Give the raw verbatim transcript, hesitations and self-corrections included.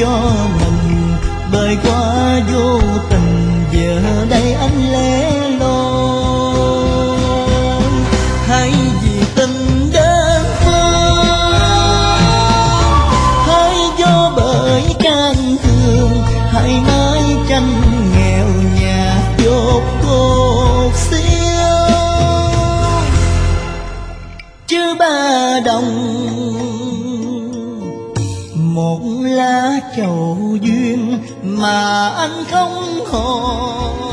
cho mình, bởi quá vô tình giờ đây anh lẻ loi. Hay vì tình đơn phương, hay do bởi can thương, hay mái tranh nghèo nhà dốt cột xiêu. Chứ ba đồng một lá chầu duyên mà anh không hò